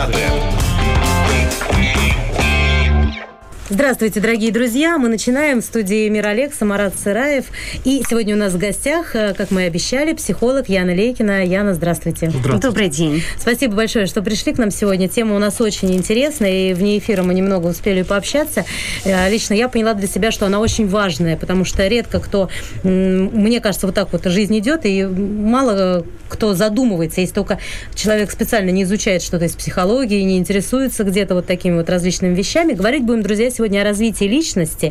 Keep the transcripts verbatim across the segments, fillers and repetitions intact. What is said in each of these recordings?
Надо. Здравствуйте, дорогие друзья! Мы начинаем в студии «Мир Алекса», Марат Сыраев. И сегодня у нас в гостях, как мы и обещали, психолог Яна Лейкина. Яна, здравствуйте. Здравствуйте. Добрый день. Спасибо большое, что пришли к нам сегодня. Тема у нас очень интересная, и вне эфира мы немного успели пообщаться. Лично я поняла для себя, что она очень важная, потому что редко кто, мне кажется, вот так вот жизнь идет, и мало кто задумывается, если только человек специально не изучает что-то из психологии, не интересуется где-то вот такими вот различными вещами. Говорить будем, друзья, сегодня о развитии личности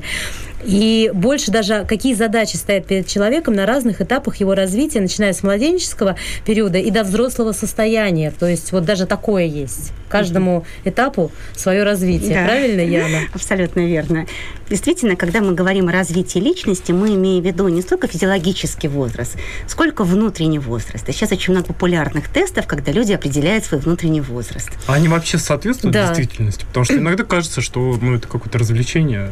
и больше даже какие задачи стоят перед человеком на разных этапах его развития, начиная с младенческого периода и до взрослого состояния. То есть вот даже такое есть. Каждому этапу свое развитие. Да. Правильно, Яна? Абсолютно верно. Действительно, когда мы говорим о развитии личности, мы имеем в виду не столько физиологический возраст, сколько внутренний возраст. И сейчас очень много популярных тестов, когда люди определяют свой внутренний возраст. А они вообще соответствуют да. действительности? Потому что иногда кажется, что ну, это какое-то развлечение.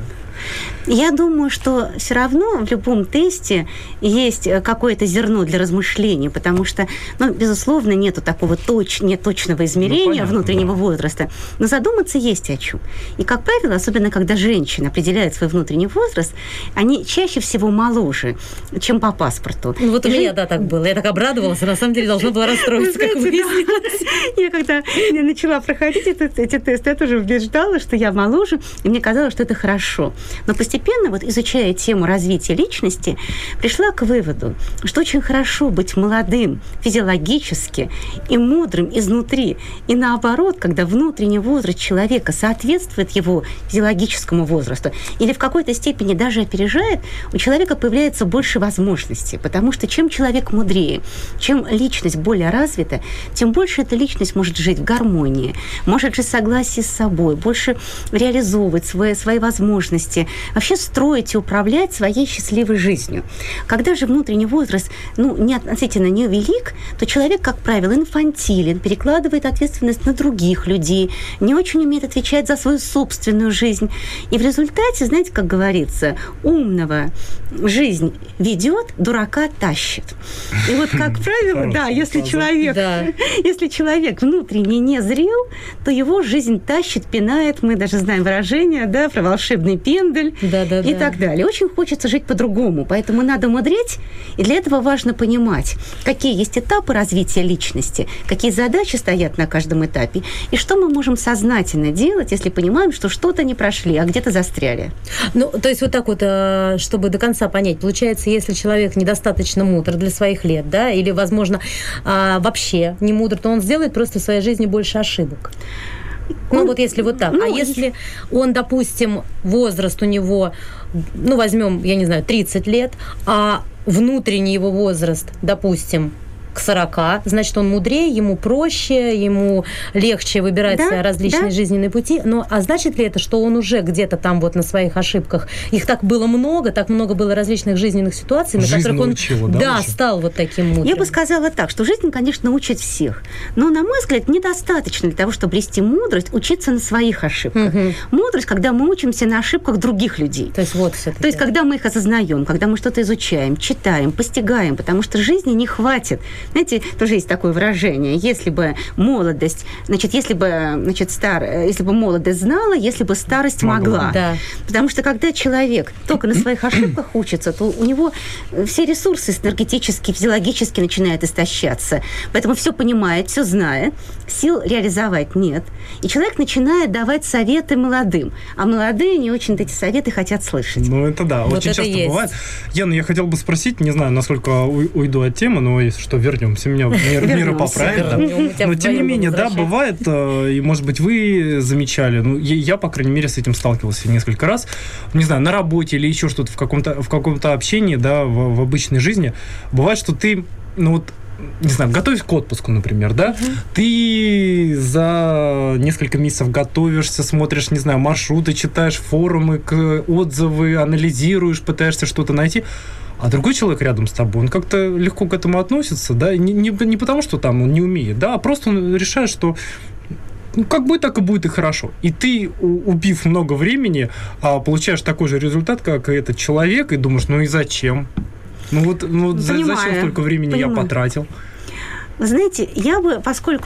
Я думаю, что все равно в любом тесте есть какое-то зерно для размышлений, потому что, ну, безусловно, нету такого точ, нет точного измерения ну, понятно, внутреннего да. возраста, но задуматься есть о чем. И, как правило, особенно когда женщины определяют свой внутренний возраст, они чаще всего моложе, чем по паспорту. Ну, вот у меня, да, так было. Я так обрадовалась, а на самом деле должна была расстроиться, как выяснилось. Я когда начала проходить эти тесты, я тоже убеждала, что я моложе, и мне казалось, что это хорошо. Но постепенно, вот изучая тему развития личности, пришла к выводу, что очень хорошо быть молодым физиологически и мудрым изнутри. И наоборот, когда внутренний возраст человека соответствует его физиологическому возрасту или в какой-то степени даже опережает, у человека появляется больше возможностей. Потому что чем человек мудрее, чем личность более развита, тем больше эта личность может жить в гармонии, может жить в согласии с собой, больше реализовывать свои, свои возможности, вообще строить и управлять своей счастливой жизнью. Когда же внутренний возраст, ну, не относительно не велик, то человек, как правило, инфантилен, перекладывает ответственность на других людей, не очень умеет отвечать за свою собственную жизнь. И в результате, знаете, как говорится, умного жизнь ведет, дурака тащит. И вот, как правило, да, если человек, если человек внутренне не зрел, то его жизнь тащит, пинает. Мы даже знаем выражение, да, про волшебный пендель. Да, да, и да. так далее. Очень хочется жить по-другому, поэтому надо мудреть, и для этого важно понимать, какие есть этапы развития личности, какие задачи стоят на каждом этапе, и что мы можем сознательно делать, если понимаем, что что-то не прошли, а где-то застряли. Ну, то есть вот так вот, чтобы до конца понять, получается, если человек недостаточно мудр для своих лет, да, или, возможно, вообще не мудр, то он сделает просто в своей жизни больше ошибок. Ну, он, вот если вот так. Ну, а если он, допустим, возраст у него, ну, возьмем, я не знаю, тридцать лет, а внутренний его возраст, допустим, к сорока, значит, он мудрее, ему проще, ему легче выбирать да, различные да. жизненные пути. Но, а значит ли это, что он уже где-то там вот на своих ошибках, их так было много, так много было различных жизненных ситуаций, на жизнь которых он научила, да, да, уже? стал вот таким мудрым? Я бы сказала так, что жизнь, конечно, учит всех. Но, на мой взгляд, недостаточно для того, чтобы обрести мудрость, учиться на своих ошибках. Угу. Мудрость, когда мы учимся на ошибках других людей. То есть вот всё-таки. То есть когда мы их осознаем, когда мы что-то изучаем, читаем, постигаем, потому что жизни не хватит. Знаете, тоже есть такое выражение: если бы молодость, значит, если бы, значит, стар, если бы молодость знала, если бы старость могла. могла. Да. Потому что когда человек только на своих ошибках учится, то у него все ресурсы энергетические, физиологически начинают истощаться. Поэтому все понимает, все знает, сил реализовать нет. И человек начинает давать советы молодым. А молодые не очень-то эти советы хотят слышать. Ну, это да, вот очень это часто есть. бывает. Яна, я хотел бы спросить, не знаю, насколько уйду от темы, но если что, вернемся. Меня мир, мира поправит. Да. Но тем не менее, да, бывает, и, может быть, вы замечали, ну, я, я, по крайней мере, с этим сталкивался несколько раз, не знаю, на работе или еще что-то, в каком-то, в каком-то общении, да, в, в обычной жизни, бывает, что ты, ну, вот, не знаю, готовишь к отпуску, например, да, угу. ты за несколько месяцев готовишься, смотришь, не знаю, маршруты, читаешь форумы, отзывы, анализируешь, пытаешься что-то найти, а другой человек рядом с тобой, он как-то легко к этому относится, да, не, не, не потому, что там он не умеет, да, а просто он решает, что ну, как будет, так и будет, и хорошо. И ты, убив много времени, получаешь такой же результат, как и этот человек, и думаешь, ну и зачем? Ну вот, ну, Понимаю, зачем столько времени понимаю. я потратил? Вы знаете, я бы, поскольку,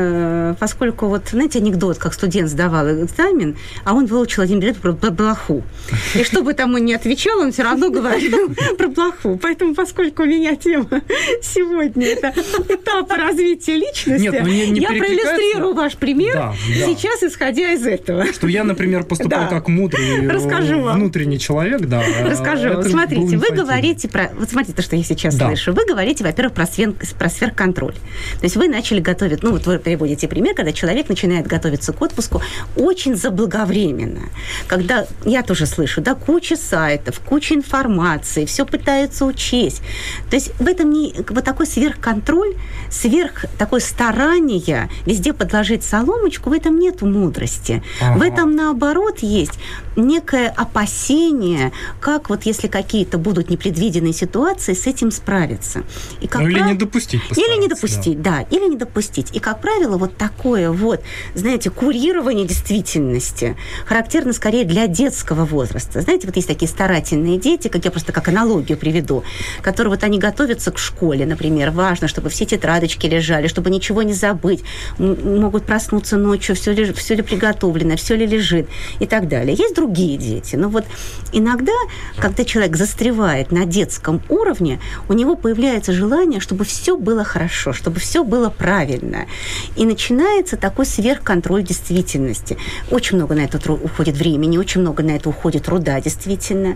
э, поскольку вот, знаете, анекдот, как студент сдавал экзамен, а он выучил один билет про, про блоху. И что бы там он ни отвечал, он все равно говорил про блоху. Поэтому, поскольку у меня тема сегодня это этап развития личности, Нет, ну не, не я проиллюстрирую ваш пример да, да. сейчас, исходя из этого. Что я, например, поступал да. как мудрый Расскажу внутренний вам. человек, да. Расскажу вам. Смотрите, вы говорите про... Вот смотрите, то, что я сейчас да. слышу. Вы говорите, во-первых, про, свен... про сверхконтроль. То есть вы начали готовить, ну вот вы приводите пример, когда человек начинает готовиться к отпуску очень заблаговременно. Когда, я тоже слышу, да, куча сайтов, куча информации, все пытаются учесть. То есть в этом не вот такой сверхконтроль, сверх такое старание везде подложить соломочку, в этом нету мудрости. Ага. В этом, наоборот, есть некое опасение, как вот если какие-то будут непредвиденные ситуации, с этим справиться. И как ну, или прав... не допустить. Или не допустить, да. да, или не допустить. И, как правило, вот такое вот, знаете, курирование действительности характерно скорее для детского возраста. Знаете, вот есть такие старательные дети, как я просто как аналогию приведу, которые вот они готовятся к школе, например, важно, чтобы все тетрадочки лежали, чтобы ничего не забыть, М- могут проснуться ночью, все ли, все ли приготовлено, все ли лежит и так далее. Есть другие дети, но вот иногда, когда человек застревает на детском уровне, у него появляется желание, чтобы все было хорошо, чтобы все было правильно. И начинается такой сверхконтроль действительности. Очень много на это уходит времени, очень много на это уходит труда, действительно.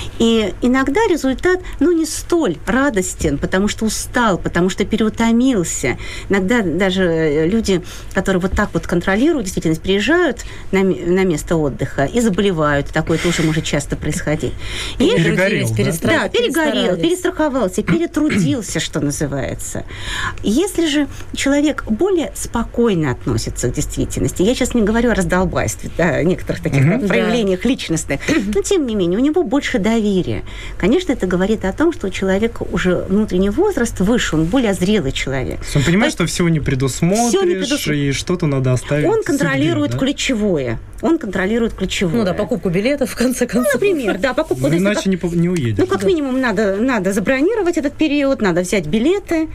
И иногда результат, ну, не столь радостен, потому что устал, потому что переутомился. Иногда даже люди, которые вот так вот контролируют действительность, приезжают на, на место отдыха и заболевают. Такое тоже может часто происходить. И перегорел, да? Да, перегорел, перестраховался, перетрудился, что называется. Если же человек более спокойно относится к действительности, я сейчас не говорю о раздолбайстве, да, некоторых таких mm-hmm. да, проявлениях да. личностных, но тем не менее у него больше доверия. Конечно, это говорит о том, что у человека уже внутренний возраст выше, он более зрелый человек. Он понимает, что всего не предусмотришь, все не предусмотр... и что-то надо оставить. Он контролирует судьбе, да? ключевое. Он контролирует ключевое. Ну да, покупку билетов, в конце концов. Ну, например, да, покупку. Ну, иначе как... не, не уедешь. Ну, как да. минимум, надо, надо забронировать этот период, надо взять билеты,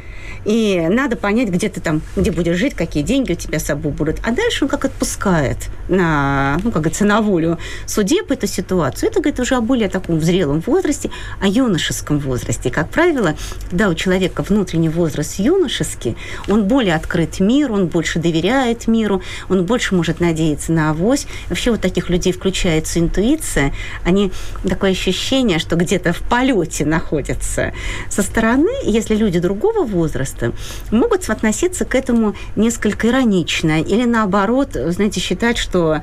и надо понять, где ты там, где будешь жить, какие деньги у тебя с собой будут. А дальше он как отпускает на, ну, как говорится, на волю судеб эту ситуацию. Это, говорит, уже о более таком зрелом возрасте, о юношеском возрасте. Как правило, когда у человека внутренний возраст юношеский, он более открыт миру, он больше доверяет миру, он больше может надеяться на авось. Вообще у таких людей включается интуиция, они такое ощущение, что где-то в полете находятся. Со стороны, если люди другого возраста, могут относиться к этому несколько иронично или наоборот, знаете, считать, что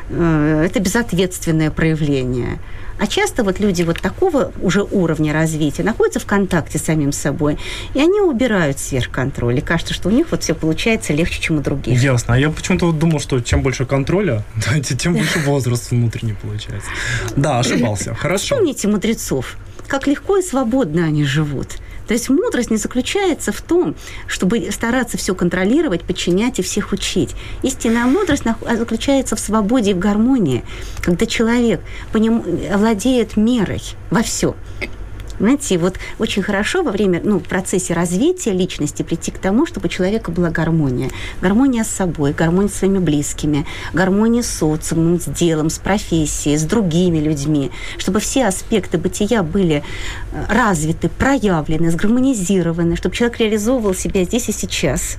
э, это безответственное проявление. А часто вот люди вот такого уже уровня развития находятся в контакте с самим собой, и они убирают сверхконтроль. И кажется, что у них вот все получается легче, чем у других. Ясно. А я почему-то вот думал, что чем больше контроля, тем больше возраст внутренний получается. Да, ошибался. Хорошо. Вспомните мудрецов. Как легко и свободно они живут. То есть мудрость не заключается в том, чтобы стараться все контролировать, подчинять и всех учить. Истинная мудрость заключается в свободе и в гармонии, когда человек поним... владеет мерой во всем. Знаете, вот очень хорошо во время, ну, в процессе развития личности прийти к тому, чтобы у человека была гармония. Гармония с собой, гармония с своими близкими, гармония с социумом, с делом, с профессией, с другими людьми. Чтобы все аспекты бытия были развиты, проявлены, сгармонизированы, чтобы человек реализовывал себя здесь и сейчас.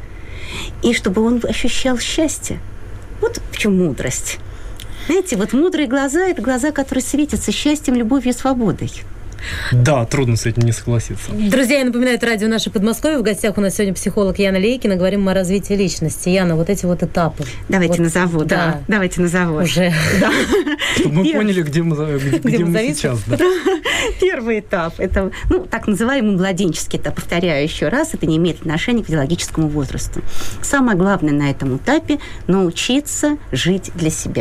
И чтобы он ощущал счастье. Вот в чем мудрость. Знаете, вот мудрые глаза – это глаза, которые светятся счастьем, любовью и свободой. Да, трудно с этим не согласиться. Друзья, я напоминаю, это радио «Наше Подмосковье». В гостях у нас сегодня психолог Яна Лейкина. Говорим мы о развитии личности. Яна, вот эти вот этапы. Давайте вот, назову, да. да. Давайте назову. Уже. Да. Чтобы мы Первый. поняли, где мы, где где мы сейчас. Да. Первый этап – это, ну, так называемый младенческий этап. Повторяю еще раз, это не имеет отношения к физиологическому возрасту. Самое главное на этом этапе – научиться жить для себя.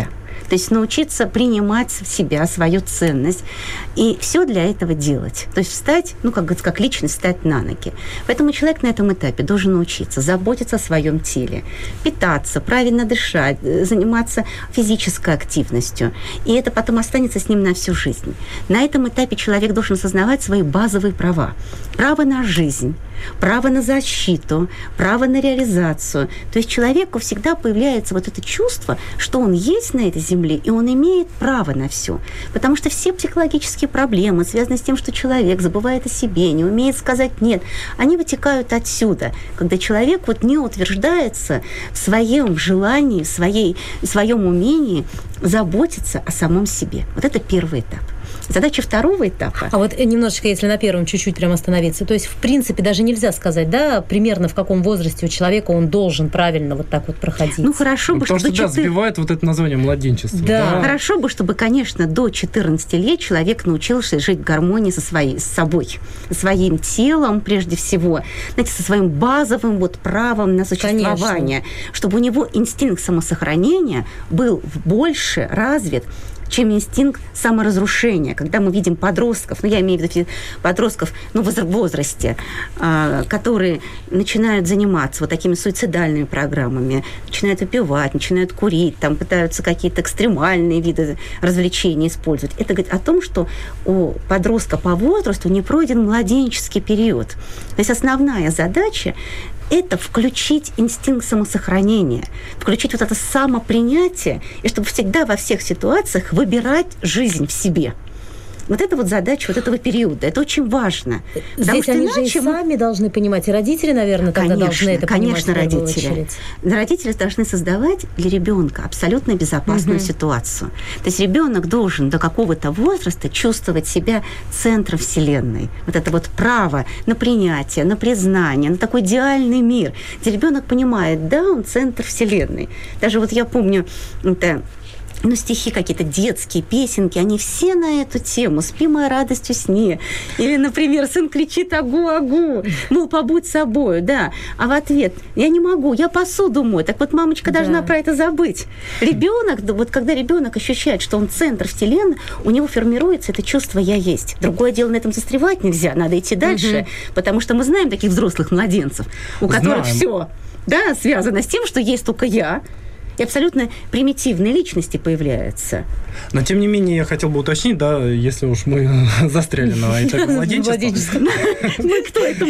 То есть научиться принимать себя, свою ценность. И все для этого делать. То есть встать, ну, как, как личность, встать на ноги. Поэтому человек на этом этапе должен научиться заботиться о своем теле, питаться, правильно дышать, заниматься физической активностью. И это потом останется с ним на всю жизнь. На этом этапе человек должен осознавать свои базовые права. Право на жизнь, право на защиту, право на реализацию. То есть человеку всегда появляется вот это чувство, что он есть на этой земле, и он имеет право на все. Потому что все психологические проблемы, связанные с тем, что человек забывает о себе, не умеет сказать «нет», они вытекают отсюда, когда человек вот не утверждается в своем желании, в, своей, в своем умении заботиться о самом себе. Вот это первый этап. Задача второго этапа. А вот немножечко, если на первом чуть-чуть прям остановиться, то есть, в принципе, даже нельзя сказать, да, примерно в каком возрасте у человека он должен правильно вот так вот проходить. Ну, хорошо ну, бы, потому чтобы... что, да, четыре... сбивает вот это название младенчества. Да. да. Хорошо бы, чтобы, конечно, до четырнадцати лет человек научился жить в гармонии со своей, с собой, со своим телом, прежде всего, знаете, со своим базовым вот правом на существование, конечно. Чтобы у него инстинкт самосохранения был больше развит, чем инстинкт саморазрушения. Когда мы видим подростков, ну, я имею в виду подростков, ну, в возрасте, э, которые начинают заниматься вот такими суицидальными программами, начинают выпивать, начинают курить, там, пытаются какие-то экстремальные виды развлечений использовать. Это говорит о том, что у подростка по возрасту не пройден младенческий период. То есть основная задача это включить инстинкт самосохранения, включить вот это самопринятие, и чтобы всегда во всех ситуациях выбирать жизнь в себе. Вот это вот задача вот этого периода. Это очень важно. Здесь они же и сами мы... должны понимать, и родители, наверное, тогда конечно, должны это конечно, понимать. Конечно, родители. Родители должны создавать для ребенка абсолютно безопасную угу. ситуацию. То есть ребенок должен до какого-то возраста чувствовать себя центром Вселенной. Вот это вот право на принятие, на признание, на такой идеальный мир, где ребенок понимает, да, он центр Вселенной. Даже вот я помню, это... Ну, стихи какие-то детские, песенки, они все на эту тему. «Спи, моя радость, усни». Или, например, сын кричит «агу-агу», мол, побудь собой, да. А в ответ «я не могу, я посуду мою». Так вот, мамочка да. должна про это забыть. Ребенок, вот когда ребенок ощущает, что он центр Вселенной, у него формируется это чувство «я есть». Другое дело, на этом застревать нельзя, надо идти дальше, угу. потому что мы знаем таких взрослых младенцев, у которых все да, связано с тем, что есть только я, и абсолютно примитивные личности появляются. Но, тем не менее, я хотел бы уточнить, да, если уж мы застряли на этапе младенчества. Ну, кто это?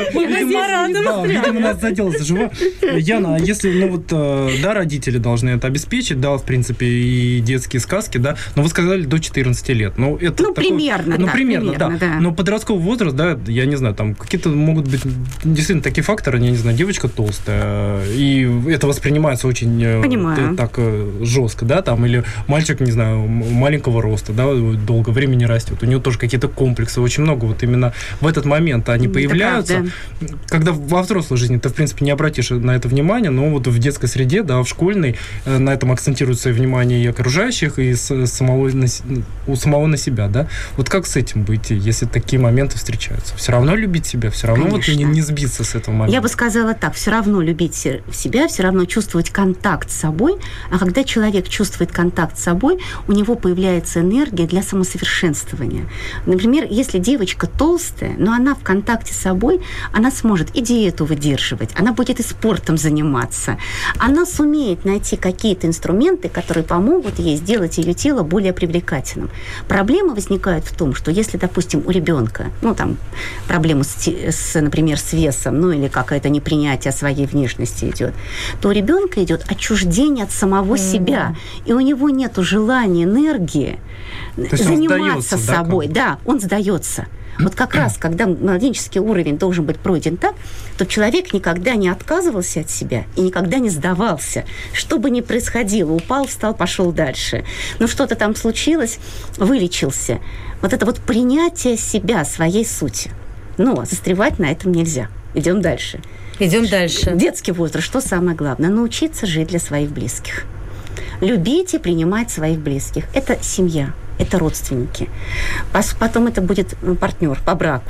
Видимо, нас задело за живое. Яна, а если, ну вот, да, родители должны это обеспечить, да, в принципе, и детские сказки, да, но вы сказали до четырнадцати лет. Ну, примерно, Ну, примерно, да. Но подростковый возраст, да, я не знаю, там какие-то могут быть действительно такие факторы, я не знаю, девочка толстая, и это воспринимается очень... Понимаю. Так жестко, да, там, или мальчик, не знаю, маленького роста, да, долго времени растет, у него тоже какие-то комплексы, очень много вот именно в этот момент они это появляются, правда. Когда во взрослой жизни ты, в принципе, не обратишь на это внимание, но вот в детской среде, да, в школьной, на этом акцентируется внимание и окружающих, и с, самого, у самого на себя, да, вот как с этим быть, если такие моменты встречаются? Все равно любить себя, все равно Конечно. Вот не, не сбиться с этого момента? Я бы сказала так, все равно любить себя, все равно чувствовать контакт с собой, а когда человек чувствует контакт с собой, у него появляется энергия для самосовершенствования. Например, если девочка толстая, но она в контакте с собой, она сможет и диету выдерживать, она будет и спортом заниматься, она сумеет найти какие-то инструменты, которые помогут ей сделать ее тело более привлекательным. Проблема возникает в том, что если, допустим, у ребенка, ну, там, проблемы с, с, например, с весом, ну, или какое-то непринятие своей внешности идет, то у ребенка идет отчуждение от самого mm-hmm. себя, и у него нет желания, энергии заниматься собой. Да, да, он сдается. Вот как раз, когда младенческий уровень должен быть пройден так, то человек никогда не отказывался от себя и никогда не сдавался. Что бы ни происходило, упал, встал, пошел дальше. Ну, что-то там случилось, вылечился. Вот это вот принятие себя, своей сути. Но застревать на этом нельзя. Идем дальше. Идем дальше. Детский возраст. Что самое главное? Научиться жить для своих близких. Любить и принимать своих близких. Это семья, это родственники. Потом это будет партнер по браку.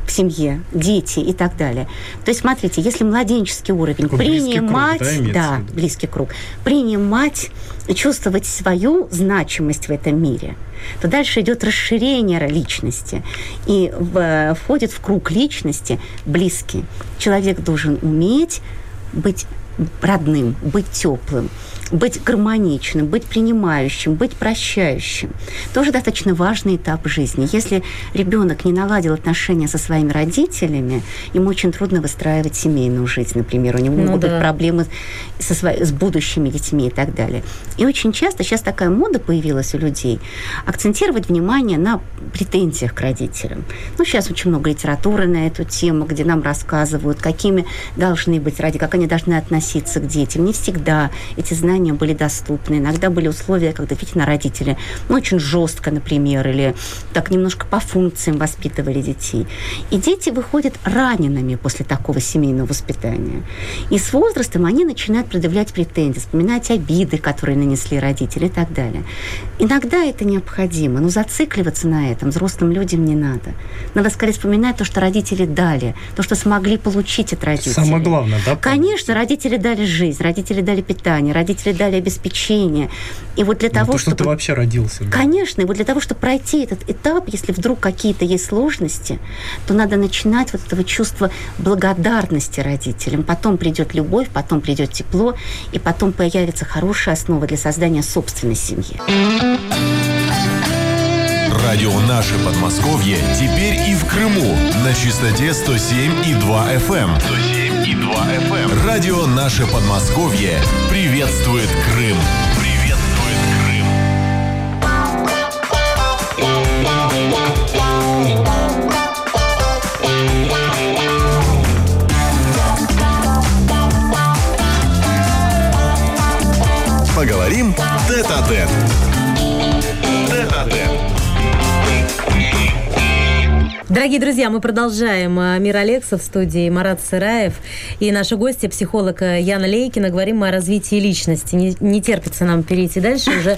в семье, дети и так далее. То есть, смотрите, если младенческий уровень, Такой принимать, круг, да, да, близкий круг, принимать и чувствовать свою значимость в этом мире, то дальше идет расширение личности. И в, входит в круг личности близкий. Человек должен уметь быть родным, быть теплым, быть гармоничным, быть принимающим, быть прощающим. Тоже достаточно важный этап жизни. Если ребенок не наладил отношения со своими родителями, ему очень трудно выстраивать семейную жизнь, например. У него ну, могут да. быть проблемы со свои, с будущими детьми и так далее. И очень часто, сейчас такая мода появилась у людей, акцентировать внимание на претензиях к родителям. Ну, сейчас очень много литературы на эту тему, где нам рассказывают, какими должны быть родители, как они должны относиться к детям. Не всегда эти знания были доступны. Иногда были условия, когда действительно родители ну, очень жестко, например, или так немножко по функциям воспитывали детей. И дети выходят ранеными после такого семейного воспитания. И с возрастом они начинают предъявлять претензии, вспоминать обиды, которые нанесли родители и так далее. Иногда это необходимо, но зацикливаться на этом взрослым людям не надо. Надо скорее вспоминать то, что родители дали, то, что смогли получить от родителей. Самое главное, да? Конечно, родители дали жизнь, родители дали питание, родители дали обеспечение. И вот для ну, того, то, чтобы... что ты вообще родился. Да. Конечно, и вот для того, чтобы пройти этот этап, если вдруг какие-то есть сложности, то надо начинать вот этого чувства благодарности родителям. Потом придет любовь, потом придет тепло, и потом появится хорошая основа для создания собственной семьи. Радио «Наше Подмосковье» теперь и в Крыму на частоте сто семь и два эф эм. сто семь и два эф эм. Радио «Наше Подмосковье» приветствует Крым. Приветствует Крым. Поговорим тет-а-тет. Тет-а-тет. Дорогие друзья, мы продолжаем. Мир Алекса в студии, Марат Сыраев. И наши гости, психолог Яна Лейкина. Говорим мы о развитии личности. Не, не терпится нам перейти дальше. Уже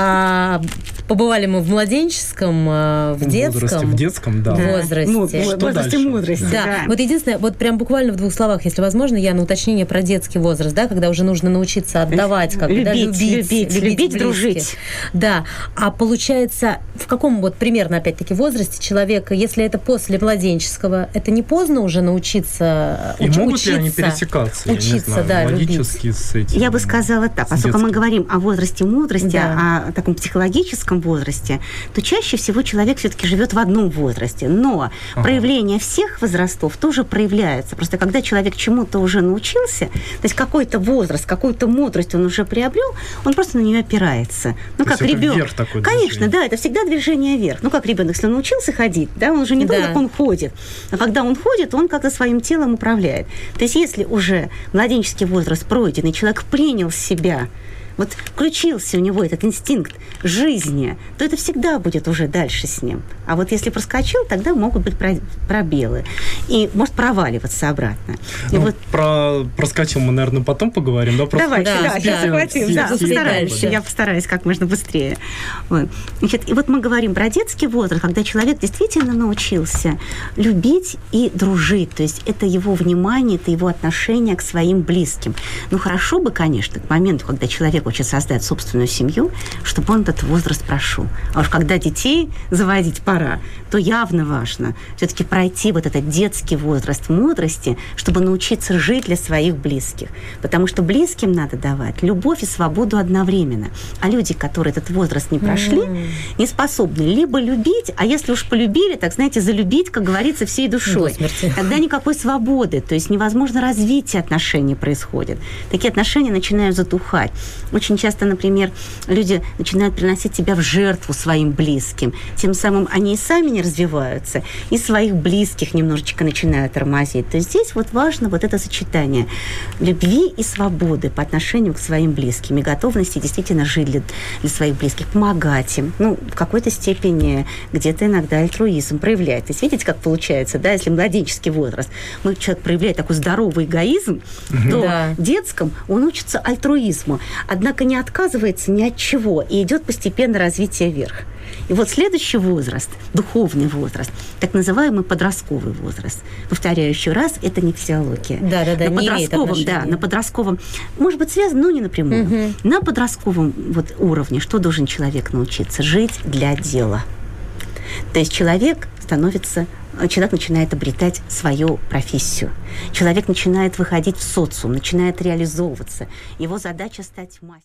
а, побывали мы в младенческом, в детском. Возрасте, в детском, да. Возрасте. Ну, в возрасте мудрости. Да. да. Вот единственное, вот прям буквально в двух словах, если возможно, Яна, уточнение про детский возраст, да, когда уже нужно научиться отдавать, как любить, да, любить, любить, любить, любить дружить. Да. А получается, в каком вот примерно, опять-таки, возрасте человека, если это после младенческого, это не поздно уже научиться И уч- могут учиться, ли они пересекаться? Учиться, я не знаю, да, логически с этим? Я бы сказала так, поскольку мы говорим о возрасте мудрости, да. о таком психологическом возрасте, то чаще всего человек все-таки живет в одном возрасте. Но ага. проявление всех возрастов тоже проявляется. Просто когда человек чему-то уже научился, то есть какой-то возраст, какую-то мудрость он уже приобрел, он просто на нее опирается. Ну, то как ребенок. Конечно, движение. Да, это всегда движение вверх. Ну, как ребенок, если он научился ходить, да, он уже не да. как он ходит. А когда он ходит, он как-то своим телом управляет. То есть если уже младенческий возраст пройден, и человек принял себя, вот включился у него этот инстинкт жизни, то это всегда будет уже дальше с ним. А вот если проскочил, тогда могут быть пробелы. И может проваливаться обратно. И ну, вот... про проскочил мы, наверное, потом поговорим. Да? Давай, да, да, да, захватим. Да, постараюсь. Я постараюсь как можно быстрее. Вот. Значит, и вот мы говорим про детский возраст, когда человек действительно научился любить и дружить. То есть это его внимание, это его отношение к своим близким. Ну, хорошо бы, конечно, к моменту, когда человек хочет создать собственную семью, чтобы он этот возраст прошел. А уж когда детей заводить пора, то явно важно все-таки пройти вот этот детский возраст мудрости, чтобы научиться жить для своих близких. Потому что близким надо давать любовь и свободу одновременно. А люди, которые этот возраст не прошли, mm. не способны либо любить, а если уж полюбили, так, знаете, залюбить, как говорится, всей душой. Тогда никакой свободы, то есть невозможно развитие отношений происходит. Такие отношения начинают затухать. Очень часто, например, люди начинают приносить себя в жертву своим близким. Тем самым они и сами не развиваются, и своих близких немножечко начинают тормозить. То есть здесь вот важно вот это сочетание любви и свободы по отношению к своим близким, и готовности действительно жить для, для своих близких, помогать им. Ну, в какой-то степени где-то иногда альтруизм проявляет. То есть видите, как получается, да, если младенческий возраст, мы человек проявляет такой здоровый эгоизм, то да. в детском он учится альтруизму. Одна однако не отказывается ни от чего и идет постепенно развитие вверх. И вот следующий возраст, духовный возраст, так называемый подростковый возраст. Повторяю еще раз, это не физиология. Да, да, да, на подростковом, да, на подростковом, может быть, связано, но не напрямую. Угу. На подростковом вот уровне что должен человек научиться? Жить для дела. То есть человек становится, человек начинает обретать свою профессию. Человек начинает выходить в социум, начинает реализовываться. Его задача стать мастером.